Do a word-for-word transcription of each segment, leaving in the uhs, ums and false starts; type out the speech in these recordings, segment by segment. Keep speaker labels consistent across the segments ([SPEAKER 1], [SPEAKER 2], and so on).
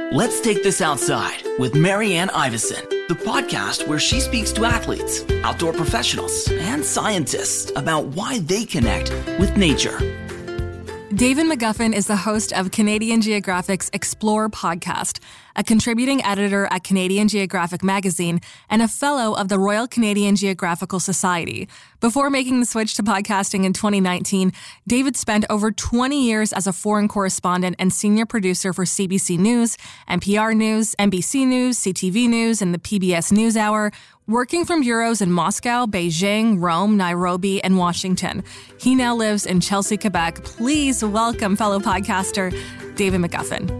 [SPEAKER 1] Let's Take This Outside with Marianne Iveson, the podcast where she speaks to athletes, outdoor professionals, and scientists about why they connect with nature.
[SPEAKER 2] David McGuffin is the host of Canadian Geographic's Explore podcast, a contributing editor at Canadian Geographic magazine, and a fellow of the Royal Canadian Geographical Society. Before making the switch to podcasting in twenty nineteen, David spent over twenty years as a foreign correspondent and senior producer for C B C News, N P R News, N B C News, C T V News, and the P B S NewsHour, working from bureaus in Moscow, Beijing, Rome, Nairobi, and Washington. He now lives in Chelsea, Quebec. Please welcome fellow podcaster David McGuffin.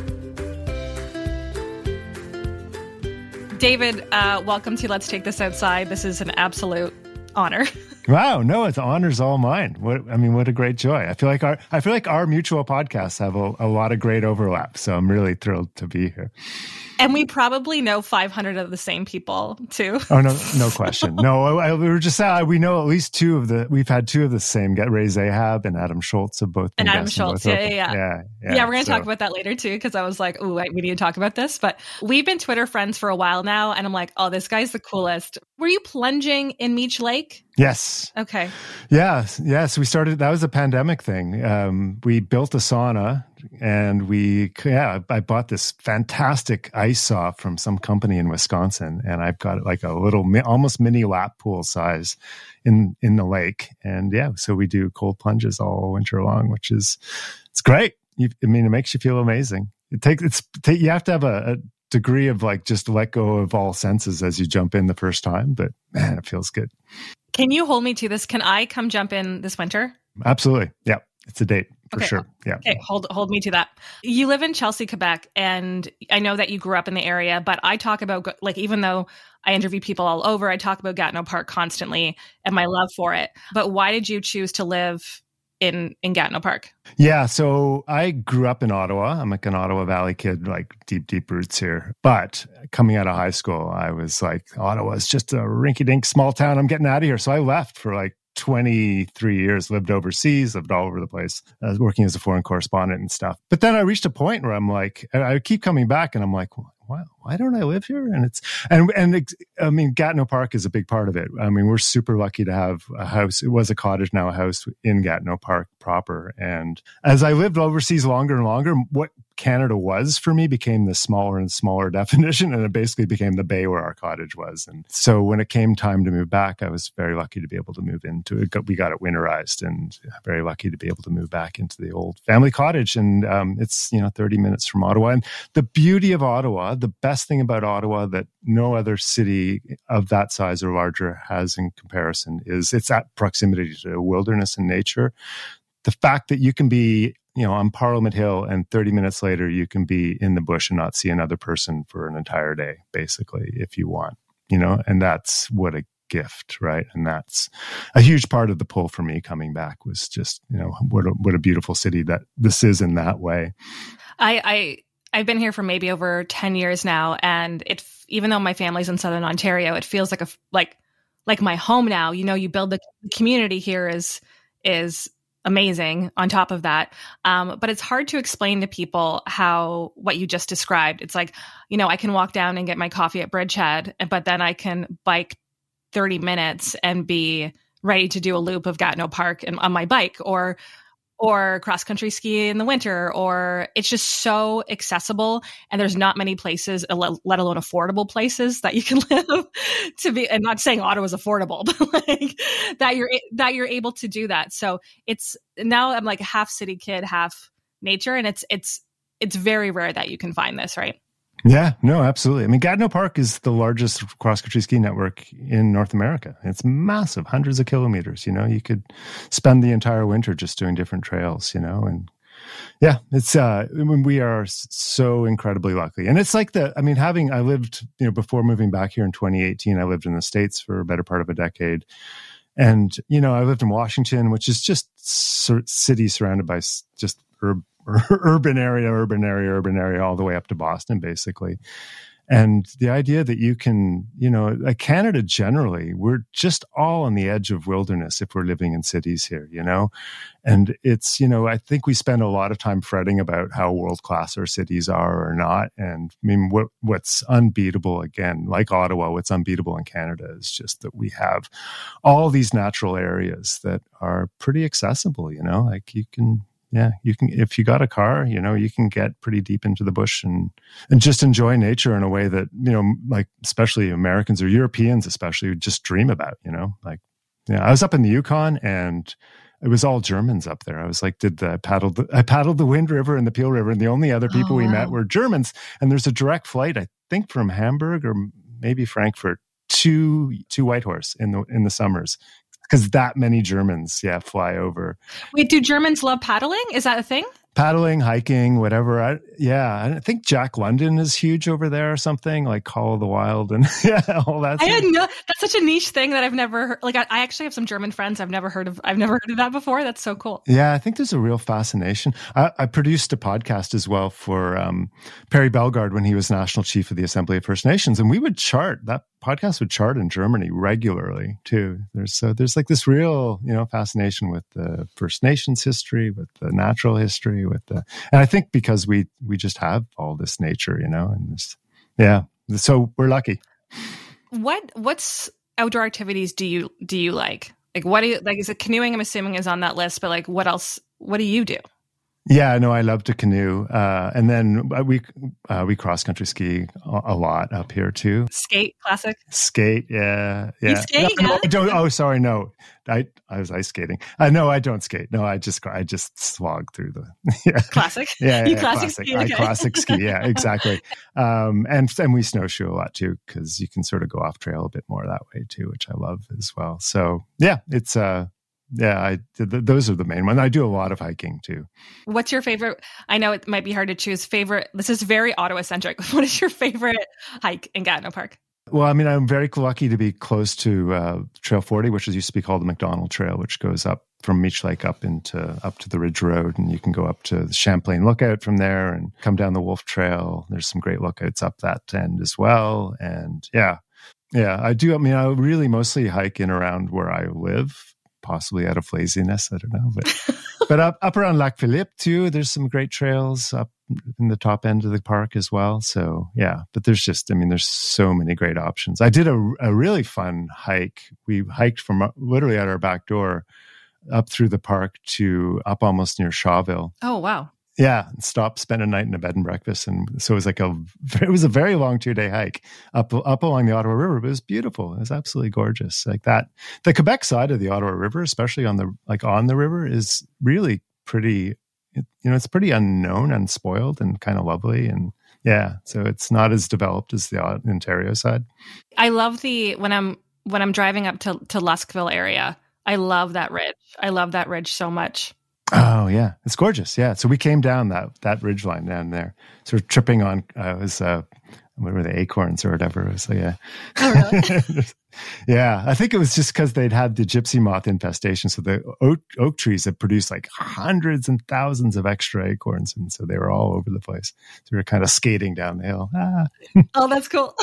[SPEAKER 2] David, uh, welcome to Let's Take This Outside. This is an absolute honor.
[SPEAKER 3] Wow, no, it's honor's all mine. What I mean, what a great joy. I feel like our I feel like our mutual podcasts have a, a lot of great overlap. So I'm really thrilled to be here.
[SPEAKER 2] And we probably know five hundred of the same people too.
[SPEAKER 3] Oh no, no question. No, I, we were just uh, we know at least two of the. We've had two of the same. Get Ray Zahab and Adam Schultz have both been
[SPEAKER 2] and Adam Schultz. Yeah, yeah, yeah,
[SPEAKER 3] yeah,
[SPEAKER 2] yeah. Yeah, we're going to so. talk about that later too, because I was like, oh, we need to talk about this. But we've been Twitter friends for a while now, and I'm like, oh, this guy's the coolest. Were you plunging in Meech Lake?
[SPEAKER 3] Yes.
[SPEAKER 2] Okay.
[SPEAKER 3] Yeah, yeah. So we started. That was a pandemic thing. Um, we built a sauna. And we, yeah, I bought this fantastic ice saw from some company in Wisconsin, and I've got like a little, almost mini lap pool size in in the lake. And yeah, so we do cold plunges all winter long, which is it's great. You, I mean, it makes you feel amazing. It takes it's take, you have to have a, a degree of like just let go of all senses as you jump in the first time, but man, it feels good.
[SPEAKER 2] Can you hold me to this? Can I come jump in this winter?
[SPEAKER 3] Absolutely. Yeah, it's a date. For
[SPEAKER 2] okay.
[SPEAKER 3] sure. Yeah.
[SPEAKER 2] Okay. Hold, hold me to that. You live in Chelsea, Quebec, and I know that you grew up in the area, but I talk about, like, even though I interview people all over, I talk about Gatineau Park constantly and my love for it. But why did you choose to live in, in Gatineau Park?
[SPEAKER 3] Yeah. So I grew up in Ottawa. I'm like an Ottawa Valley kid, like deep, deep roots here. But coming out of high school, I was like, Ottawa is just a rinky dink small town. I'm getting out of here. So I left for like twenty-three years, lived overseas, lived all over the place, I was working as a foreign correspondent and stuff. But then I reached a point where I'm like, I keep coming back and I'm like, why, why don't I live here? And it's, and, and I mean, Gatineau Park is a big part of it. I mean, we're super lucky to have a house. It was a cottage, now a house in Gatineau Park proper. And as I lived overseas longer and longer, what Canada was for me became the smaller and smaller definition, and it basically became the bay where our cottage was. And so when it came time to move back, I was very lucky to be able to move into it. We got it winterized, and very lucky to be able to move back into the old family cottage. And um, it's, you know, thirty minutes from Ottawa. And the beauty of Ottawa, the best thing about Ottawa that no other city of that size or larger has in comparison, is its at proximity to wilderness and nature. The fact that you can be, you know, on Parliament Hill, and thirty minutes later, you can be in the bush and not see another person for an entire day, basically, if you want, you know, and that's what a gift, right? And that's a huge part of the pull for me coming back, was just, you know, what a, what a beautiful city that this is in that way.
[SPEAKER 2] I, I, I've been here for maybe over ten years now. And it, even though my family's in Southern Ontario, it feels like a, like, like my home now. You know, you build the community here is, is, amazing on top of that. Um, but it's hard to explain to people how, what you just described. It's like, you know, I can walk down and get my coffee at Bridgehead, but then I can bike thirty minutes and be ready to do a loop of Gatineau Park and, on my bike, or, or cross country ski in the winter, or it's just so accessible. And there's not many places, let alone affordable places, that you can live to be, and not saying Ottawa's affordable, but like that you're, that you're able to do that. So it's, now I'm like a half city kid, half nature. And it's, it's, it's very rare that you can find this, right?
[SPEAKER 3] Yeah, no, absolutely. I mean, Gatineau Park is the largest cross-country ski network in North America. It's massive, hundreds of kilometers. You know, you could spend the entire winter just doing different trails, you know, and yeah, it's, uh, we are so incredibly lucky. And it's like the, I mean, having, I lived, you know, before moving back here in twenty eighteen, I lived in the States for a better part of a decade. And, you know, I lived in Washington, which is just sur- city surrounded by just urban urban area, urban area, urban area, all the way up to Boston, basically. And the idea that you can, you know, like Canada generally, we're just all on the edge of wilderness if we're living in cities here, you know? And it's, you know, I think we spend a lot of time fretting about how world-class our cities are or not. And I mean, what what's unbeatable, again, like Ottawa, what's unbeatable in Canada is just that we have all these natural areas that are pretty accessible, you know? Like you can... Yeah, you can, if you got a car, you know, you can get pretty deep into the bush and, and just enjoy nature in a way that, you know, like especially Americans or Europeans especially just dream about, you know, like, yeah, I was up in the Yukon and it was all Germans up there. I was like, did the, I paddled, the, I paddled the Wind River and the Peel River, and the only other people oh, wow. we met were Germans. And there's a direct flight, I think from Hamburg or maybe Frankfurt to, to Whitehorse in the, in the summers. Because that many Germans, yeah, fly over.
[SPEAKER 2] Wait, do Germans love paddling? Is that a thing?
[SPEAKER 3] Paddling, hiking, whatever. I, yeah, I think Jack London is huge over there or something, like Call of the Wild and yeah, all that.
[SPEAKER 2] I had no, that's such a niche thing that I've never heard. Like, I, I actually have some German friends I've never heard of. I've never heard of that before. That's so cool.
[SPEAKER 3] Yeah, I think there's a real fascination. I, I produced a podcast as well for um, Perry Bellegarde when he was National Chief of the Assembly of First Nations, and we would chart that podcast would chart in Germany regularly too. There's so there's like this real, you know, fascination with the First Nations history, with the natural history, with the, and I think because we we just have all this nature, you know, and this, yeah, so we're lucky.
[SPEAKER 2] What what's outdoor activities do you do you like? Like what do you like? Is it canoeing? I'm assuming is on that list, but like what else? What do you do?
[SPEAKER 3] Yeah, no, I love to canoe, uh, and then we uh, we cross country ski a, a lot up here too.
[SPEAKER 2] Skate, classic.
[SPEAKER 3] Skate, yeah, yeah.
[SPEAKER 2] You skate?
[SPEAKER 3] No,
[SPEAKER 2] yeah?
[SPEAKER 3] no, I don't. Oh, sorry, no, I I was ice skating. Uh, no, I don't skate. No, I just I just slog through the yeah.
[SPEAKER 2] Classic.
[SPEAKER 3] Yeah,
[SPEAKER 2] you
[SPEAKER 3] yeah,
[SPEAKER 2] classic,
[SPEAKER 3] classic.
[SPEAKER 2] ski. Okay.
[SPEAKER 3] I classic ski. Yeah, exactly. Um, and and we snowshoe a lot too because you can sort of go off trail a bit more that way too, which I love as well. So yeah, it's uh. Yeah, I th- those are the main ones. I do a lot of hiking too.
[SPEAKER 2] What's your favorite? I know it might be hard to choose favorite. This is very Ottawa centric. What is your favorite hike in Gatineau Park?
[SPEAKER 3] Well, I mean, I'm very lucky to be close to uh, Trail forty, which is used to be called the McDonald Trail, which goes up from Meech Lake up into up to the Ridge Road, and you can go up to the Champlain Lookout from there and come down the Wolf Trail. There's some great lookouts up that end as well, and yeah, yeah, I do. I mean, I really mostly hike in around where I live. Possibly out of laziness, I don't know. But but up, up around Lac Philippe too, there's some great trails up in the top end of the park as well. So yeah, but there's just, I mean, there's so many great options. I did a, a really fun hike. We hiked from literally at our back door up through the park to up almost near Shawville.
[SPEAKER 2] Oh, wow.
[SPEAKER 3] Yeah, stop, spend a night in a bed and breakfast, and so it was like a it was a very long two day hike up up along the Ottawa River. But it was beautiful. It was absolutely gorgeous. Like that, the Quebec side of the Ottawa River, especially on the like on the river, is really pretty. You know, it's pretty unknown, unspoiled, and kind of lovely. And yeah, so it's not as developed as the Ontario side.
[SPEAKER 2] I love the when I'm when I'm driving up to to Luskville area. I love that ridge. I love that ridge so much.
[SPEAKER 3] Oh yeah, it's gorgeous. Yeah, so we came down that that ridge line down there, sort of tripping on. Uh, it was uh, what were the acorns or whatever? It was so yeah.
[SPEAKER 2] Oh really?
[SPEAKER 3] Yeah, I think it was just because they'd had the gypsy moth infestation, so the oak, oak trees had produced like hundreds and thousands of extra acorns, and so they were all over the place. So we were kind of skating down the hill. Ah.
[SPEAKER 2] Oh, that's cool.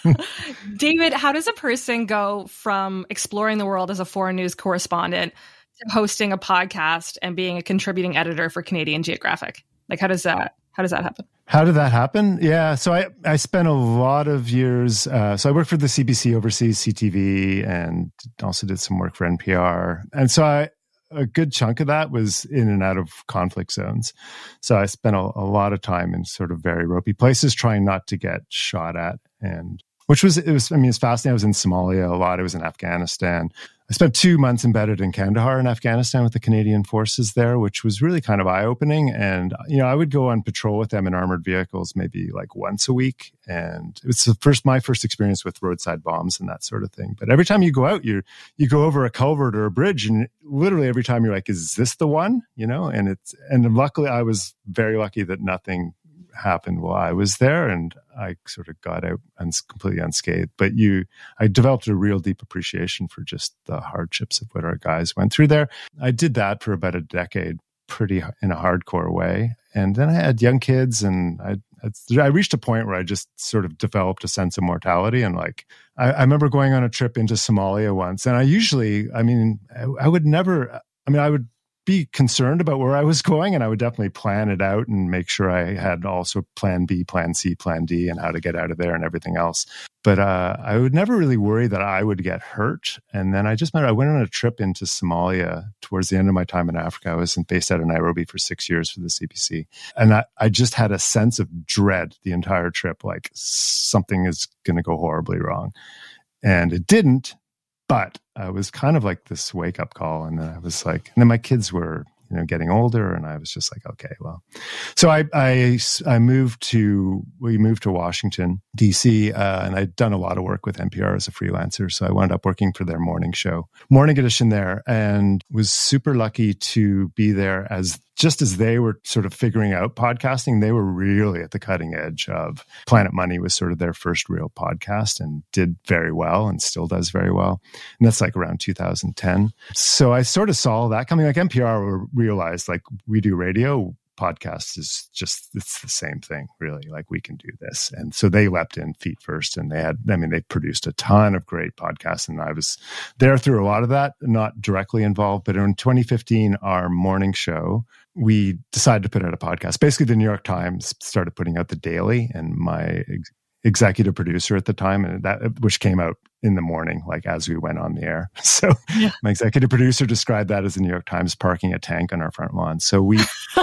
[SPEAKER 2] David, how does a person go from exploring the world as a foreign news correspondent to hosting a podcast and being a contributing editor for Canadian Geographic? Like, how does that, how does that happen?
[SPEAKER 3] How did that happen? Yeah. So I, I spent a lot of years, uh, so I worked for the C B C overseas, C T V, and also did some work for N P R. And so I, a good chunk of that was in and out of conflict zones. So I spent a, a lot of time in sort of very ropey places trying not to get shot at, and which was, it was, I mean, it's fascinating. I was in Somalia a lot. I was in Afghanistan. I spent two months embedded in Kandahar in Afghanistan with the Canadian forces there, which was really kind of eye-opening. And, you know, I would go on patrol with them in armored vehicles maybe like once a week. And it was the first, my first experience with roadside bombs and that sort of thing. But every time you go out, you you go over a culvert or a bridge, and literally every time you're like, is this the one? You know, and it's, and luckily I was very lucky that nothing happened while I was there, and I sort of got out uns- completely unscathed. But you, I developed a real deep appreciation for just the hardships of what our guys went through there. I did that for about a decade, pretty in a hardcore way. And then I had young kids, and I it's, I reached a point where I just sort of developed a sense of mortality. And like, I, I remember going on a trip into Somalia once, and I usually, I mean, I, I would never, I mean, I would be concerned about where I was going, and I would definitely plan it out and make sure I had also plan B, plan C, plan D, and how to get out of there and everything else. But uh, I would never really worry that I would get hurt. And then I just met, I went on a trip into Somalia towards the end of my time in Africa. I was based out of Nairobi for six years for the C B C. And I, I just had a sense of dread the entire trip, like something is going to go horribly wrong. And it didn't. But I was kind of like this wake up call. And then I was like, and then my kids were, you know, getting older, and I was just like, okay, well, so I, I, I moved to, we moved to Washington, D C, uh, and I'd done a lot of work with N P R as a freelancer. So I wound up working for their morning show, morning edition there, and was super lucky to be there as just as they were sort of figuring out podcasting. They were really at the cutting edge of Planet Money was sort of their first real podcast, and did very well and still does very well. And that's like around two thousand ten. So I sort of saw that coming. Like N P R realized, like, we do radio, podcast is just, it's the same thing, really. Like, we can do this. And so they leapt in feet first, and they had, I mean, they produced a ton of great podcasts, and I was there through a lot of that, not directly involved. But in twenty fifteen, our morning show, we decided to put out a podcast. Basically, the New York Times started putting out The Daily, and my ex- executive producer at the time, and that, which came out in the morning, like as we went on the air. So yeah. My executive producer described that as the New York Times parking a tank on our front lawn. So we...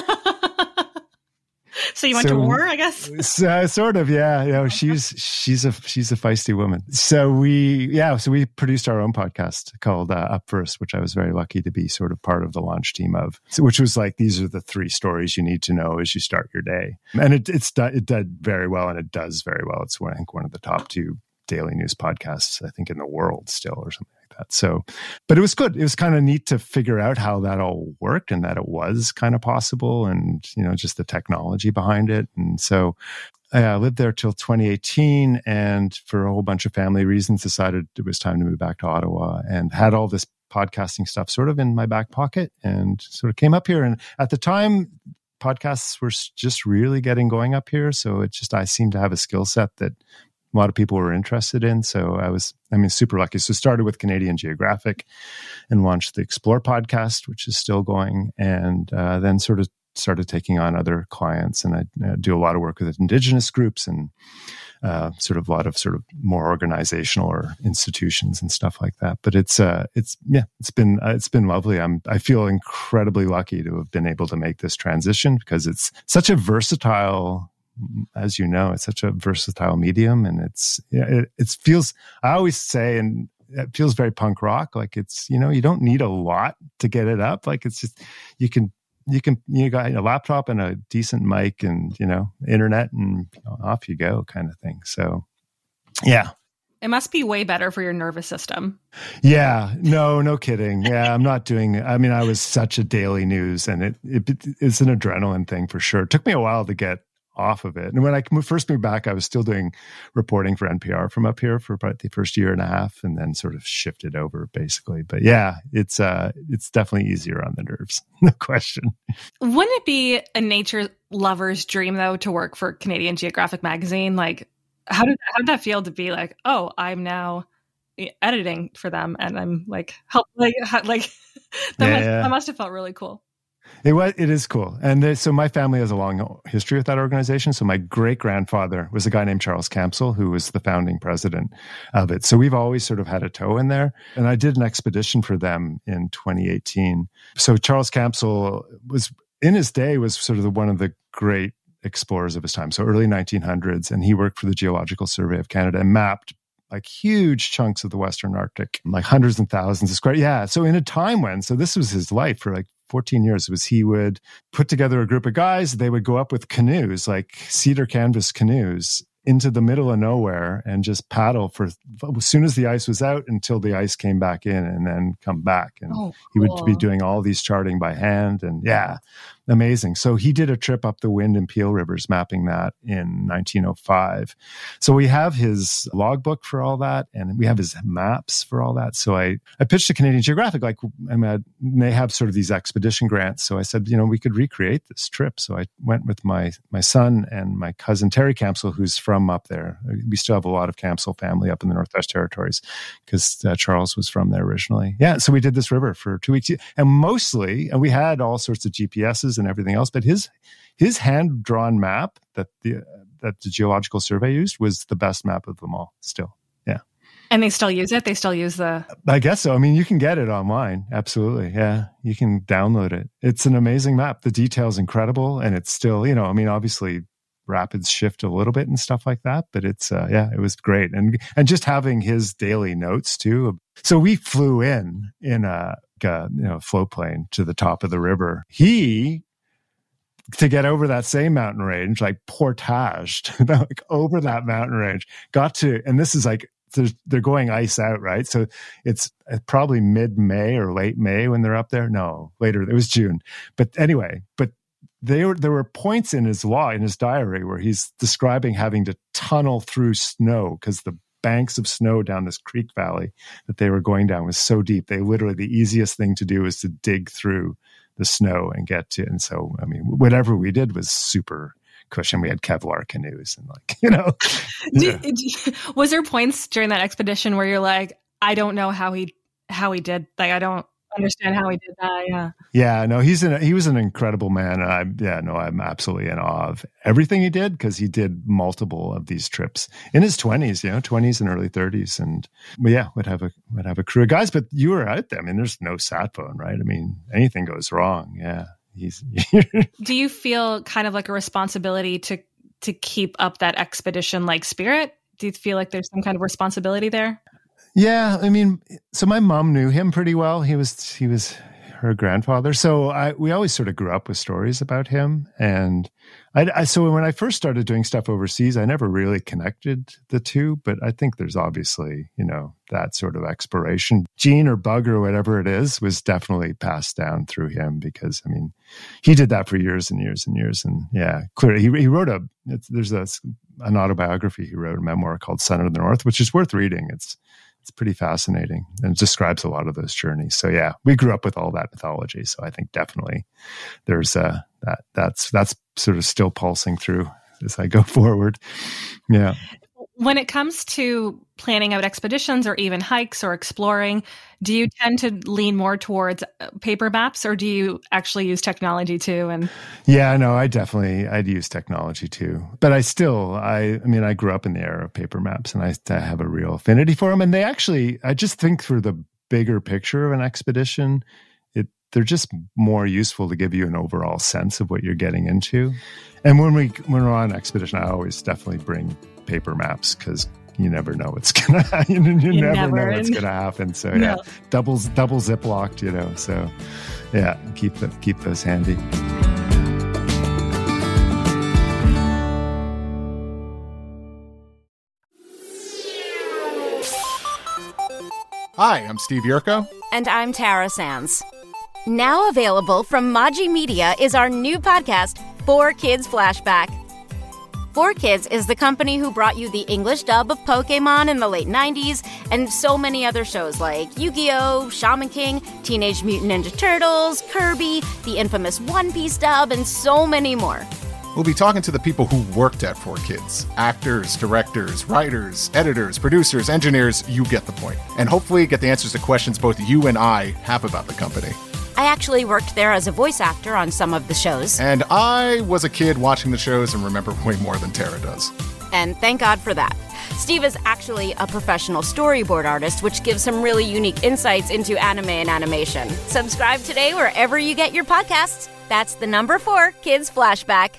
[SPEAKER 2] So you went so, to war, I guess?
[SPEAKER 3] Uh, sort of, yeah. You know, she's she's a she's a feisty woman. So we, yeah, so we produced our own podcast called uh, Up First, which I was very lucky to be sort of part of the launch team of. So, which was like, these are the three stories you need to know as you start your day, and it it's it did very well, and it does very well. It's one, I think one of the top two daily news podcasts, I think, in the world still, or something like that. So, but it was good. It was kind of neat to figure out how that all worked, and that it was kind of possible, and, you know, just the technology behind it. And so I lived there till twenty eighteen, and for a whole bunch of family reasons, decided it was time to move back to Ottawa, and had all this podcasting stuff sort of in my back pocket, and sort of came up here. And at the time, podcasts were just really getting going up here. So it just, I seemed to have a skill set that a lot of people were interested in. So I was, I mean, super lucky. So started with Canadian Geographic and launched the Explore podcast, which is still going. And uh, then sort of started taking on other clients. And I uh, do a lot of work with Indigenous groups, and uh, sort of a lot of sort of more organizational or institutions and stuff like that. But it's, uh, it's, yeah, it's been, uh, it's been lovely. I'm, I feel incredibly lucky to have been able to make this transition, because it's such a versatile, as you know, it's such a versatile medium, and it's, yeah, it, it feels, I always say, and it feels very punk rock. Like, it's, you know, you don't need a lot to get it up. Like, it's just, you can, you can, you got a laptop and a decent mic, and, you know, internet, and, you know, off you go, kind of thing. So, yeah.
[SPEAKER 2] It must be way better for your nervous system.
[SPEAKER 3] Yeah, no, no kidding. Yeah, I'm not doing, I mean, I was such a daily news, and it, it it's an adrenaline thing for sure. It took me a while to get off of it. And when I first moved back, I was still doing reporting for N P R from up here for about the first year and a half, and then sort of shifted over basically. But yeah, it's uh, it's definitely easier on the nerves, no question.
[SPEAKER 2] Wouldn't it be a nature lover's dream, though, to work for Canadian Geographic magazine? Like, how did how did that feel to be like, oh, I'm now editing for them, and I'm like, help, like, like that,
[SPEAKER 3] yeah,
[SPEAKER 2] must,
[SPEAKER 3] yeah.
[SPEAKER 2] that must have felt really cool.
[SPEAKER 3] It was. It is cool. And there, so my family has a long history with that organization. So my great-grandfather was a guy named Charles Campsell, who was the founding president of it. So we've always sort of had a toe in there. And I did an expedition for them in twenty eighteen. So Charles Campsell was, in his day, was sort of the, one of the great explorers of his time. So early nineteen hundreds. And he worked for the Geological Survey of Canada and mapped like huge chunks of the Western Arctic, like hundreds and thousands of square. Yeah. So in a time when, so this was his life for like fourteen years, was he would put together a group of guys. They would go up with canoes, like cedar canvas canoes, into the middle of nowhere and just paddle for as soon as the ice was out until the ice came back in, and then come back. And
[SPEAKER 2] oh, cool.
[SPEAKER 3] He would be doing all these charting by hand. And yeah, amazing. So he did a trip up the Wind and Peel Rivers, mapping that in nineteen oh five. So we have his logbook for all that, and we have his maps for all that. So I, I pitched to Canadian Geographic, like, I'm at, they have sort of these expedition grants. So I said, you know, we could recreate this trip. So I went with my my son and my cousin Terry Campsell, who's from up there. We still have a lot of Campsell family up in the Northwest Territories because uh, Charles was from there originally. Yeah, so we did this river for two weeks. And mostly, and we had all sorts of G P S's and everything else, but his his hand-drawn map that the that the Geological Survey used was the best map of them all still. Yeah.
[SPEAKER 2] And they still use it? They still use the...
[SPEAKER 3] I guess so. I mean, you can get it online. Absolutely. Yeah. You can download it. It's an amazing map. The detail's incredible. And it's still, you know, I mean, obviously rapids shift a little bit and stuff like that, but it's, uh, yeah, it was great. And, and just having his daily notes too. So we flew in, in a, a you know, float plane to the top of the river. He, to get over that same mountain range, like portaged, like over that mountain range, got to, and this is like, they're going ice out, right? So it's probably mid-May or late May when they're up there. No, later, it was June. But anyway, but they were, there were points in his law, in his diary, where he's describing having to tunnel through snow because the banks of snow down this creek valley that they were going down was so deep. They literally, the easiest thing to do was to dig through the snow and get to. And so, I mean, whatever we did was super cushion. We had Kevlar canoes and, like, you know. Yeah.
[SPEAKER 2] Do, do, was there points during that expedition where you're like, I don't know how he how he did, like, I don't understand how he did that. Yeah.
[SPEAKER 3] Yeah, no, he's an, he was an incredible man. And I, yeah, no, I'm absolutely in awe of everything he did, because he did multiple of these trips in his twenties, you know, twenties and early thirties. And well, yeah, would have a, would have a crew of guys, but you were out there. I mean, there's no sat phone, right? I mean, anything goes wrong. Yeah. He's
[SPEAKER 2] Do you feel kind of like a responsibility to, to keep up that expedition like spirit? Do you feel like there's some kind of responsibility there?
[SPEAKER 3] Yeah, I mean, so my mom knew him pretty well. He was he was her grandfather, so I we always sort of grew up with stories about him. And I, I so when I first started doing stuff overseas, I never really connected the two. But I think there's obviously, you know, that sort of exploration gene or bug or whatever it is was definitely passed down through him, because I mean, he did that for years and years and years. And yeah, clearly he he wrote a it's, there's a an autobiography he wrote, a memoir called Son of the North, which is worth reading. It's It's pretty fascinating, and it describes a lot of those journeys. So yeah, we grew up with all that mythology. So I think definitely there's a, that, that's, that's sort of still pulsing through as I go forward. Yeah.
[SPEAKER 2] When it comes to planning out expeditions or even hikes or exploring, do you tend to lean more towards paper maps, or do you actually use technology too? And
[SPEAKER 3] yeah, no, I definitely, I'd use technology too. But I still, I, I mean, I grew up in the era of paper maps, and I, I have a real affinity for them. And they actually, I just think for the bigger picture of an expedition, it they're just more useful to give you an overall sense of what you're getting into. And when we when we're on an expedition, I always definitely bring paper maps, because you never know what's gonna happen. You, you, you never, never know what's gonna happen. So no. yeah, double double ziplocked, you know. So yeah, keep the, keep those handy.
[SPEAKER 4] Hi, I'm Steve Yerko.
[SPEAKER 5] And I'm Tara Sands. Now available from Maji Media is our new podcast, four Kids Flashback. four Kids is the company who brought you the English dub of Pokemon in the late nineties and so many other shows like Yu-Gi-Oh!, Shaman King, Teenage Mutant Ninja Turtles, Kirby, the infamous One Piece dub, and so many more.
[SPEAKER 4] We'll be talking to the people who worked at four Kids. Actors, directors, writers, editors, producers, engineers, you get the point. And hopefully get the answers to questions both you and I have about the company.
[SPEAKER 5] I actually worked there as a voice actor on some of the shows.
[SPEAKER 4] And I was a kid watching the shows and remember way more than Tara does.
[SPEAKER 5] And thank God for that. Steve is actually a professional storyboard artist, which gives some really unique insights into anime and animation. Subscribe today wherever you get your podcasts. That's the number four Kids Flashback.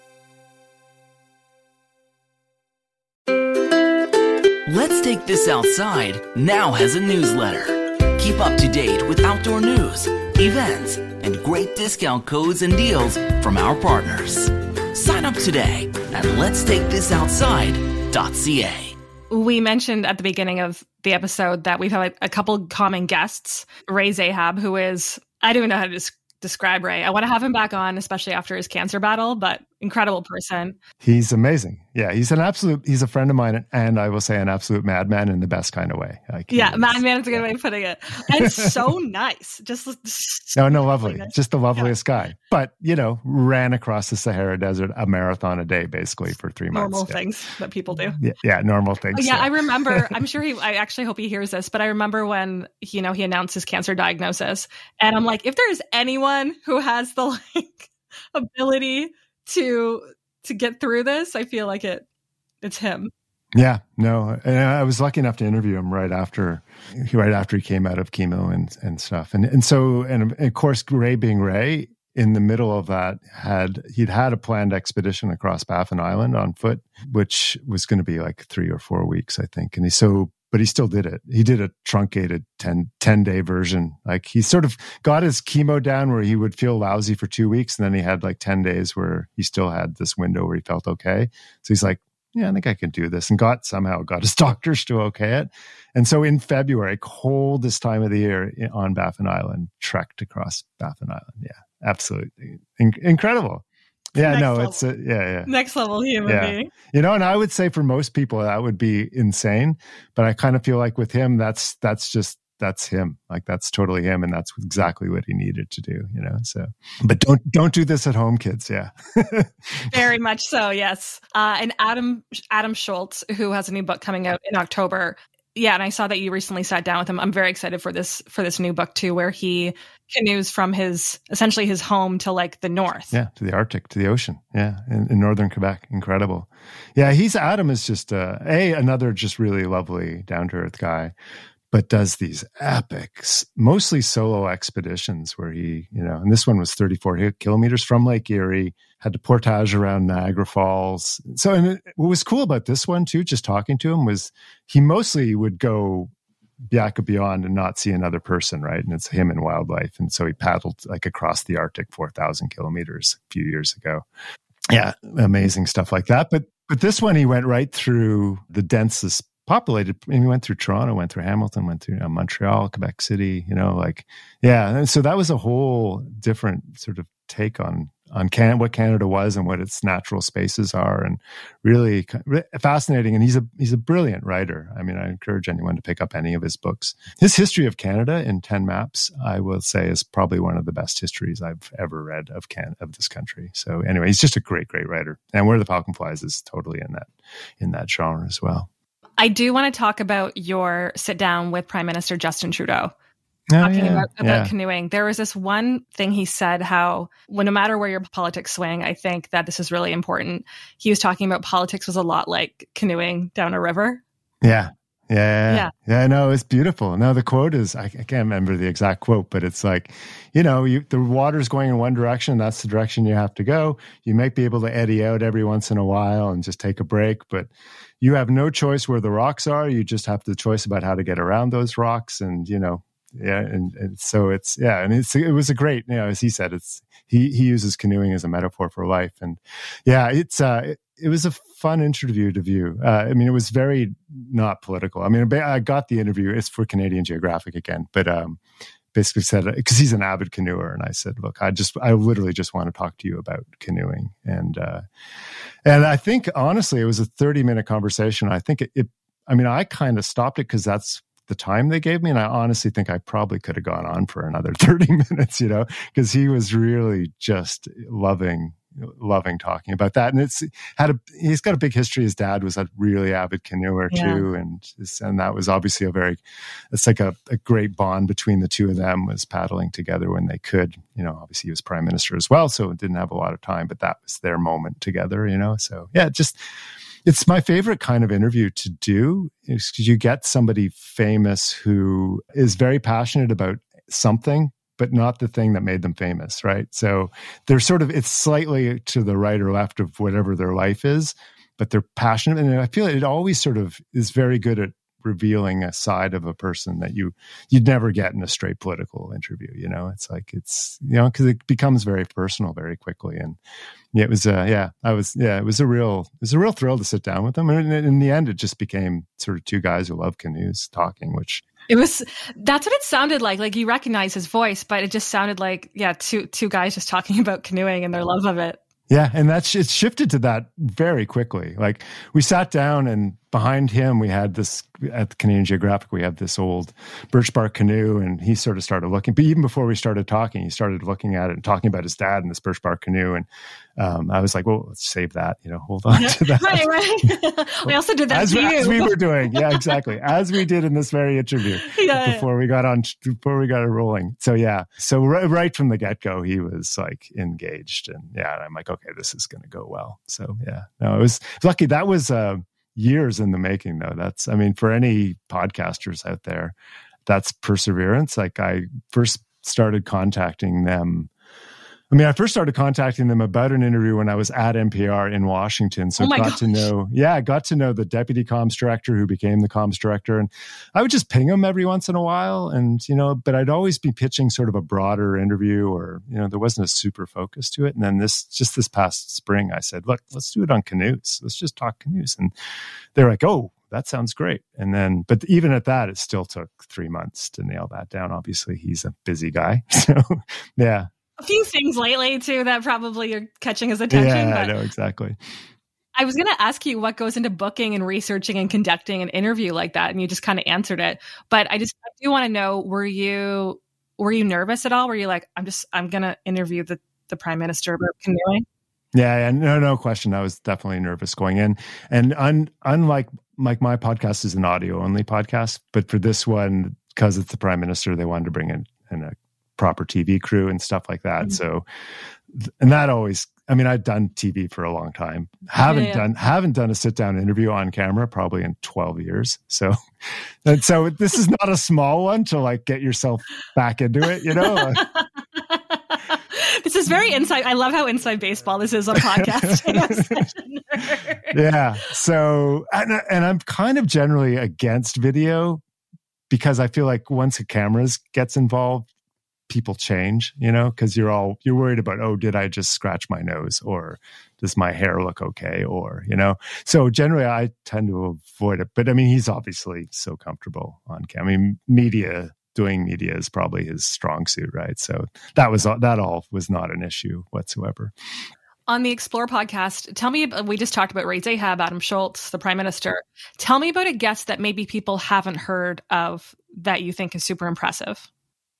[SPEAKER 1] Let's Take This Outside now has a newsletter. Keep up to date with outdoor news, events, and great discount codes and deals from our partners. Sign up today at lets take this outside dot c a.
[SPEAKER 2] We mentioned at the beginning of the episode that we've had a couple common guests. Ray Zahab, who is, I don't even know how to des- describe Ray. I want to have him back on, especially after his cancer battle, but incredible person.
[SPEAKER 3] He's amazing. Yeah, he's an absolute, he's a friend of mine, and I will say an absolute madman in the best kind of way. Like,
[SPEAKER 2] yeah,
[SPEAKER 3] is,
[SPEAKER 2] madman is a good way of putting it. And so nice. Just
[SPEAKER 3] No, no, lovely.
[SPEAKER 2] Nice.
[SPEAKER 3] Just the loveliest yeah. guy. But, you know, ran across the Sahara Desert a marathon a day, basically, for three months.
[SPEAKER 2] Normal
[SPEAKER 3] yeah.
[SPEAKER 2] things that people do.
[SPEAKER 3] Yeah, yeah normal things.
[SPEAKER 2] Yeah,
[SPEAKER 3] yeah,
[SPEAKER 2] I remember, I'm sure he, I actually hope he hears this, but I remember when, you know, he announced his cancer diagnosis. And I'm like, if there's anyone who has the like ability to to get through this, I feel like it it's him.
[SPEAKER 3] Yeah, no, and I was lucky enough to interview him right after, right after he came out of chemo and and stuff, and and so and of course Ray being Ray, in the middle of that had he'd had a planned expedition across Baffin Island on foot, which was going to be like three or four weeks, I think, and he so. But he still did it. He did a truncated ten, ten day version. Like he sort of got his chemo down where he would feel lousy for two weeks. And then he had like ten days where he still had this window where he felt okay. So he's like, yeah, I think I can do this. And got somehow got his doctors to okay it. And so in February, coldest time of the year on Baffin Island, trekked across Baffin Island. Yeah, absolutely. In- incredible. Yeah, Next no, level. it's a, yeah, yeah.
[SPEAKER 2] Next level human
[SPEAKER 3] yeah.
[SPEAKER 2] being.
[SPEAKER 3] You know, and I would say for most people that would be insane, but I kind of feel like with him, that's that's just that's him. Like that's totally him, and that's exactly what he needed to do. You know, so but don't don't do this at home, kids. Yeah,
[SPEAKER 2] very much so. Yes, uh, and Adam Adam Schultz, who has a new book coming out in October. Yeah, and I saw that you recently sat down with him. I'm very excited for this for this new book too, where he canoes from his essentially his home to like the north.
[SPEAKER 3] Yeah, to the Arctic, to the ocean. Yeah, in, in northern Quebec. Incredible. Yeah, he's Adam is just uh, a another just really lovely, down to earth guy, but does these epics, mostly solo expeditions where he, you know, and this one was thirty-four kilometers from Lake Erie, had to portage around Niagara Falls. So, and it, what was cool about this one too, just talking to him, was he mostly would go Biaka Beyond and not see another person, right? And it's him and wildlife. And so he paddled like across the Arctic four thousand kilometers a few years ago. Yeah, amazing stuff like that. But but this one, he went right through the densest populated. I mean, he went through Toronto, went through Hamilton, went through uh, Montreal, Quebec City, you know, like, yeah. And so that was a whole different sort of take on on Can- what Canada was and what its natural spaces are, and really fascinating. And he's a he's a brilliant writer. I mean, I encourage anyone to pick up any of his books. His history of Canada in ten maps, I will say, is probably one of the best histories I've ever read of Can of this country. So anyway, he's just a great, great writer. And Where the Falcon Flies is totally in that in that genre as well.
[SPEAKER 2] I do want to talk about your sit down with Prime Minister Justin Trudeau.
[SPEAKER 3] Oh,
[SPEAKER 2] talking
[SPEAKER 3] yeah,
[SPEAKER 2] about, about
[SPEAKER 3] yeah.
[SPEAKER 2] canoeing. There was this one thing he said, how when no matter where your politics swing, I think that this is really important. He was talking about politics was a lot like canoeing down a river.
[SPEAKER 3] Yeah. Yeah.
[SPEAKER 2] Yeah.
[SPEAKER 3] Yeah. No, it's beautiful. No, the quote is, I, I can't remember the exact quote, but it's like, you know, you, the water's going in one direction. That's the direction you have to go. You might be able to eddy out every once in a while and just take a break, but you have no choice where the rocks are. You just have the choice about how to get around those rocks. And, you know, yeah. And, and so it's, yeah. And it's, it was a great, you know, as he said, it's, he, he uses canoeing as a metaphor for life. And yeah, it's, uh, it, it was a fun interview to view. Uh, I mean, it was very not political. I mean, I got the interview. It's for Canadian Geographic again, but, um, basically said, because he's an avid canoer. And I said, look, I just, I literally just want to talk to you about canoeing. And, uh, and I think honestly, it was a thirty minute conversation. I think it, it I mean, I kind of stopped it because that's the time they gave me. And I honestly think I probably could have gone on for another thirty minutes, you know, because he was really just loving, loving talking about that. And it's had a, he's got a big history. His dad was a really avid canoer
[SPEAKER 2] yeah.
[SPEAKER 3] too. And, and that was obviously a very, it's like a, a great bond between the two of them, was paddling together when they could. You know, obviously he was prime minister as well, so didn't have a lot of time, but that was their moment together, you know? So yeah, just, it's my favorite kind of interview to do, because you get somebody famous who is very passionate about something, but not the thing that made them famous, right? So they're sort of, it's slightly to the right or left of whatever their life is, but they're passionate. And I feel it always sort of is very good at revealing a side of a person that you, you'd never get in a straight political interview. You know, it's like, it's, you know, because it becomes very personal very quickly. And yeah, it was, uh, yeah, I was, yeah, it was a real, it was a real thrill to sit down with them. And in, in the end, it just became sort of two guys who love canoes talking, which
[SPEAKER 2] It was, that's what it sounded like. Like you recognize his voice, but it just sounded like, yeah, two two guys just talking about canoeing and their love of it.
[SPEAKER 3] Yeah, and that's it's shifted to that very quickly. Like we sat down, and behind him we had this, at the Canadian Geographic, we had this old birch bark canoe, and he sort of started looking. But even before we started talking, he started looking at it and talking about his dad and this birch bark canoe. And um, I was like, well, let's save that. You know, hold on to that.
[SPEAKER 2] Right, right. We also did that
[SPEAKER 3] as,
[SPEAKER 2] to you.
[SPEAKER 3] as we were doing. Yeah, exactly. As we did in this very interview
[SPEAKER 2] yeah,
[SPEAKER 3] before
[SPEAKER 2] yeah.
[SPEAKER 3] we got on, before we got it rolling. So yeah, so right, right from the get go, he was like engaged, and yeah, I'm like, okay, this is going to go well. So yeah, no, it was lucky. That was uh, years in the making, though. That's, I mean, for any podcasters out there, that's perseverance. Like I first started contacting them. I mean, I first started contacting them about an interview when I was at N P R in Washington. So
[SPEAKER 2] oh
[SPEAKER 3] I got
[SPEAKER 2] gosh.
[SPEAKER 3] to know, yeah, I got to know the deputy comms director who became the comms director. And I would just ping him every once in a while. And, you know, but I'd always be pitching sort of a broader interview, or, you know, there wasn't a super focus to it. And then this, just this past spring, I said, look, let's do it on canoes. Let's just talk canoes. And they're like, oh, that sounds great. And then, but even at that, it still took three months to nail that down. Obviously, he's a busy guy. So, yeah.
[SPEAKER 2] A few things lately, too, that probably are catching his attention.
[SPEAKER 3] Yeah,
[SPEAKER 2] but
[SPEAKER 3] I know, exactly.
[SPEAKER 2] I was going to ask you what goes into booking and researching and conducting an interview like that, and you just kind of answered it. But I just I do want to know, were you were you nervous at all? Were you like, I'm just, I'm going to interview the, the Prime Minister about canoeing?
[SPEAKER 3] Yeah, yeah, no, no question. I was definitely nervous going in. And un, unlike like my podcast is an audio-only podcast, but for this one, because it's the Prime Minister, they wanted to bring in, in a proper T V crew and stuff like that. Mm-hmm. So, and that always, I mean, I've done T V for a long time. Haven't yeah, yeah. done, haven't done a sit down interview on camera probably in twelve years. So, and so this is not a small one to like get yourself back into it, you know?
[SPEAKER 2] This is very inside. I love how inside baseball this is on podcasting.
[SPEAKER 3] Yeah. So, and, and I'm kind of generally against video because I feel like once a camera gets involved, people change, you know, because you're all, you're worried about, oh, did I just scratch my nose, or does my hair look okay? Or, you know, so generally I tend to avoid it. But I mean, he's obviously so comfortable on camera. I mean, media, doing media is probably his strong suit, right? So that was, that all was not an issue whatsoever.
[SPEAKER 2] On the Explore podcast, tell me, we just talked about Reid Zahab, Adam Schultz, the Prime Minister. Tell me about a guest that maybe people haven't heard of that you think is super impressive.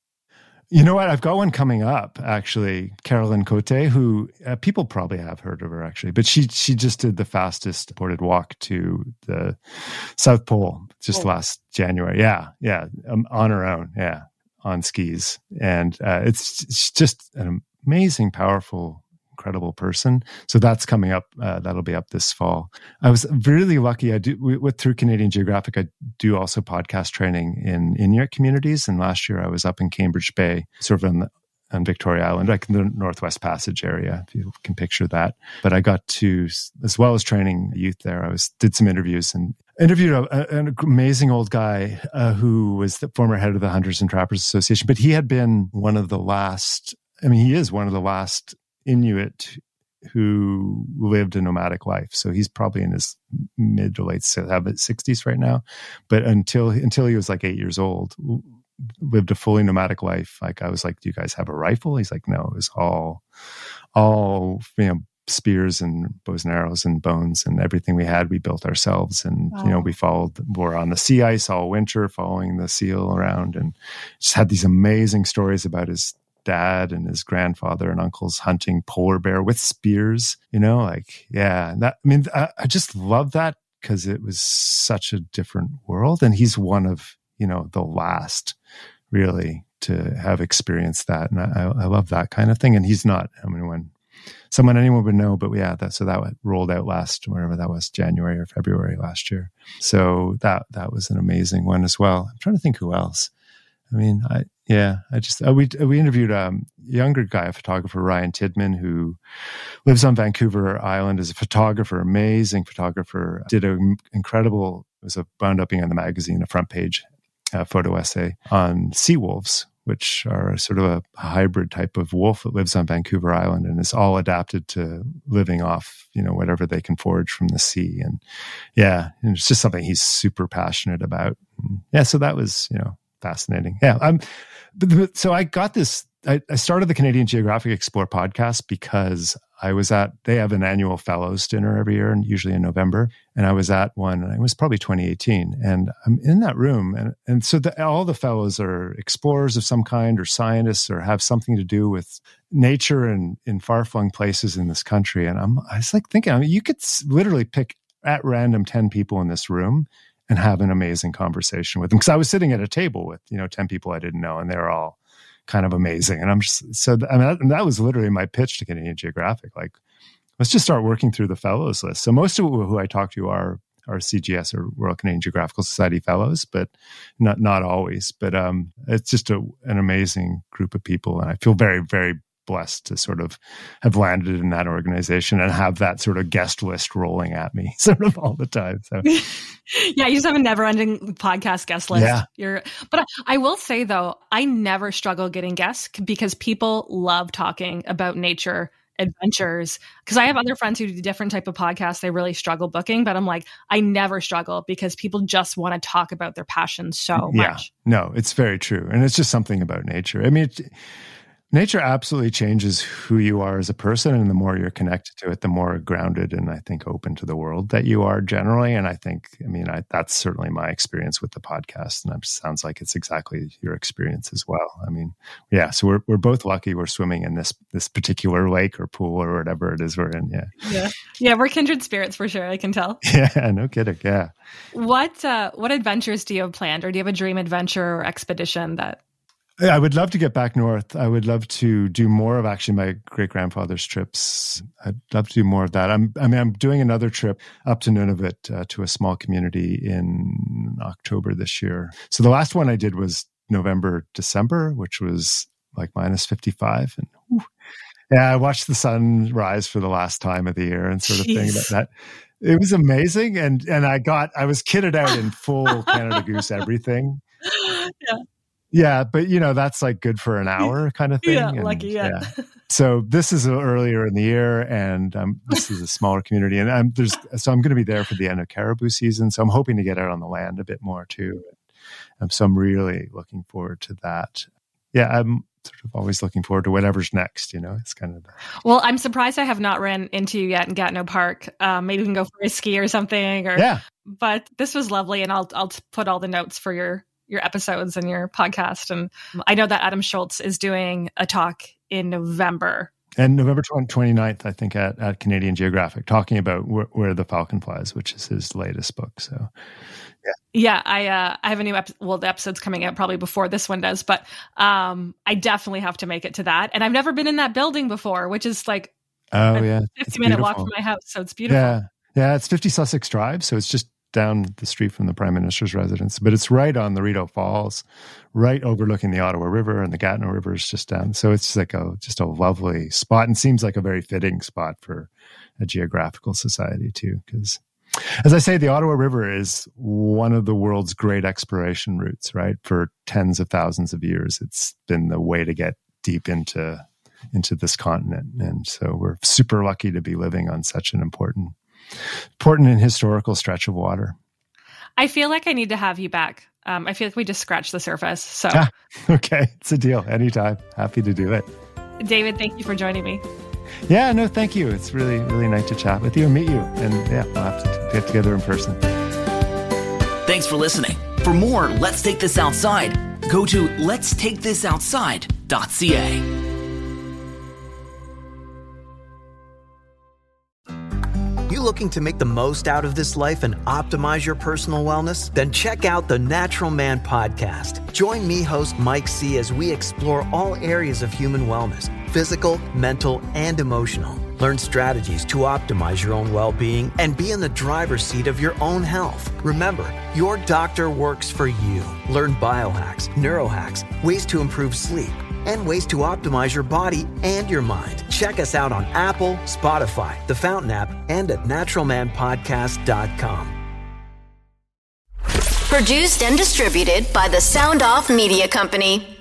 [SPEAKER 3] You know what? I've got one coming up, actually. Caroline Cote, who uh, people probably have heard of her, actually. But she she just did the fastest reported walk to the South Pole just oh. last January. Yeah, yeah, um, on her own. Yeah, on skis. And uh, it's, it's just an amazing, powerful, incredible person. So that's coming up. Uh, that'll be up this fall. I was really lucky. I do with through Canadian Geographic. I do also podcast training in Inuit communities. And last year I was up in Cambridge Bay, sort of on, the, on Victoria Island, like in the Northwest Passage area, if you can picture that. But I got to, as well as training youth there, I was did some interviews and interviewed a, an amazing old guy uh, who was the former head of the Hunters and Trappers Association. But he had been one of the last. I mean, he is one of the last Inuit who lived a nomadic life. So he's probably in his mid to late sixties right now. But until until he was like eight years old, lived a fully nomadic life. Like I was like, do you guys have a rifle? He's like, no, it was all, all, you know, spears and bows and arrows and bones, and everything we had, we built ourselves. And, wow. you know, we followed, we're on the sea ice all winter, following the seal around, and just had these amazing stories about his dad and his grandfather and uncles hunting polar bear with spears, you know, like, yeah, that, I mean, I, I just love that because it was such a different world. And he's one of, you know, the last really to have experienced that. And I, I love that kind of thing. And he's not, I mean, when someone anyone would know, but yeah, that, so that rolled out last, whenever that was, January or February last year. So that, that was an amazing one as well. I'm trying to think who else. I mean, I, yeah, I just, uh, we, we interviewed a um, younger guy, a photographer, Ryan Tidman, who lives on Vancouver Island as a photographer, amazing photographer, did an incredible, it was a, wound up being on the magazine, a front page uh, photo essay on sea wolves, which are sort of a hybrid type of wolf that lives on Vancouver Island and is all adapted to living off, you know, whatever they can forage from the sea. And yeah, and it's just something he's super passionate about. And yeah, so that was, you know, fascinating. Yeah, I'm. But, so I got this. I, I started the Canadian Geographic Explore podcast because I was at. They have an annual Fellows dinner every year, and usually in November. And I was at one. And it was probably twenty eighteen, and I'm in that room, and and so the, all the fellows are explorers of some kind, or scientists, or have something to do with nature and in far flung places in this country. And I'm. I was like thinking, I mean, you could literally pick at random ten people in this room and have an amazing conversation with them. Because I was sitting at a table with, you know, ten people I didn't know, and they were all kind of amazing. And I'm just, so, I mean, that, that was literally my pitch to Canadian Geographic. Like, let's just start working through the fellows list. So most of who I talk to are, are C G S or Royal Canadian Geographical Society fellows, but not, not always. But um, it's just a, an amazing group of people. And I feel very, very blessed to sort of have landed in that organization and have that sort of guest list rolling at me sort of all the time. So
[SPEAKER 2] yeah, you just have a never ending podcast guest list.
[SPEAKER 3] Yeah.
[SPEAKER 2] You're, but I, I will say though, I never struggle getting guests because people love talking about nature adventures. Because I have other friends who do different type of podcasts. They really struggle booking, but I'm like, I never struggle because people just want to talk about their passion so
[SPEAKER 3] yeah.
[SPEAKER 2] much.
[SPEAKER 3] No, it's very true. And it's just something about nature. I mean, it, nature absolutely changes who you are as a person, and the more you're connected to it, the more grounded and I think open to the world that you are generally. And I think, I mean, I, that's certainly my experience with the podcast, and it sounds like it's exactly your experience as well. I mean, yeah, so we're we're both lucky we're swimming in this this particular lake or pool or whatever it is we're in. Yeah,
[SPEAKER 2] yeah, yeah, we're kindred spirits for sure. I can tell.
[SPEAKER 3] Yeah, no kidding. Yeah.
[SPEAKER 2] What uh, what adventures do you have planned, or do you have a dream adventure or expedition that?
[SPEAKER 3] I would love to get back north. I would love to do more of actually my great grandfather's trips. I'd love to do more of that. I'm, I mean, I'm doing another trip up to Nunavut uh, to a small community in October this year. So the last one I did was November, December, which was like minus fifty-five. And whew, yeah, I watched the sun rise for the last time of the year and sort of thing. That, that it was amazing. And, and I got, I was kitted out in full Canada Goose everything.
[SPEAKER 2] Yeah.
[SPEAKER 3] Yeah, but you know, that's like good for an hour kind of thing.
[SPEAKER 2] Yeah,
[SPEAKER 3] and,
[SPEAKER 2] lucky, yeah. yeah.
[SPEAKER 3] So this is earlier in the year, and um, this is a smaller community, and I'm there's so I'm going to be there for the end of caribou season. So I'm hoping to get out on the land a bit more too. Um, so I'm really looking forward to that. Yeah, I'm sort of always looking forward to whatever's next. You know, it's kind of. The...
[SPEAKER 2] Well, I'm surprised I have not ran into you yet in Gatineau Park. Um, maybe we can go for a ski or something. Or
[SPEAKER 3] yeah.
[SPEAKER 2] But this was lovely, and I'll I'll put all the notes for your. your episodes and your podcast. And I know that Adam Schultz is doing a talk in November.
[SPEAKER 3] And November twenty-ninth, I think, at, at Canadian Geographic, talking about wh- Where the Falcon Flies, which is his latest book. So, yeah.
[SPEAKER 2] Yeah, I uh, I have a new episode. Well, the episode's coming out probably before this one does, but um, I definitely have to make it to that. And I've never been in that building before, which is like
[SPEAKER 3] oh,
[SPEAKER 2] a
[SPEAKER 3] yeah.
[SPEAKER 2] fifty-minute walk from my house. So it's beautiful.
[SPEAKER 3] Yeah, yeah, it's fifty Sussex Drive. So it's just down the street from the Prime Minister's residence, but it's right on the Rideau Falls, right overlooking the Ottawa River, and the Gatineau River is just down. So it's like a just a lovely spot, and seems like a very fitting spot for a geographical society too. Because, as I say, the Ottawa River is one of the world's great exploration routes. Right, for tens of thousands of years, it's been the way to get deep into into this continent, and so we're super lucky to be living on such an important. important and historical stretch of water.
[SPEAKER 2] I feel like I need to have you back. Um, I feel like we just scratched the surface. So,
[SPEAKER 3] ah, okay, it's a deal. Anytime, happy to do it.
[SPEAKER 2] David, thank you for joining me.
[SPEAKER 3] Yeah, no, thank you. It's really, really nice to chat with you and meet you. And yeah, we'll have to get together in person.
[SPEAKER 1] Thanks for listening. For more Let's Take This Outside, go to lets take this outside dot c a.
[SPEAKER 6] You looking to make the most out of this life and optimize your personal wellness? Then check out the Natural Man Podcast. Join me, host Mike C., as we explore all areas of human wellness, physical, mental, and emotional. Learn strategies to optimize your own well-being and be in the driver's seat of your own health. Remember, your doctor works for you. Learn biohacks, neurohacks, ways to improve sleep, and ways to optimize your body and your mind. Check us out on Apple, Spotify, the Fountain app, and at natural man podcast dot com.
[SPEAKER 5] Produced and distributed by the Sound Off Media Company.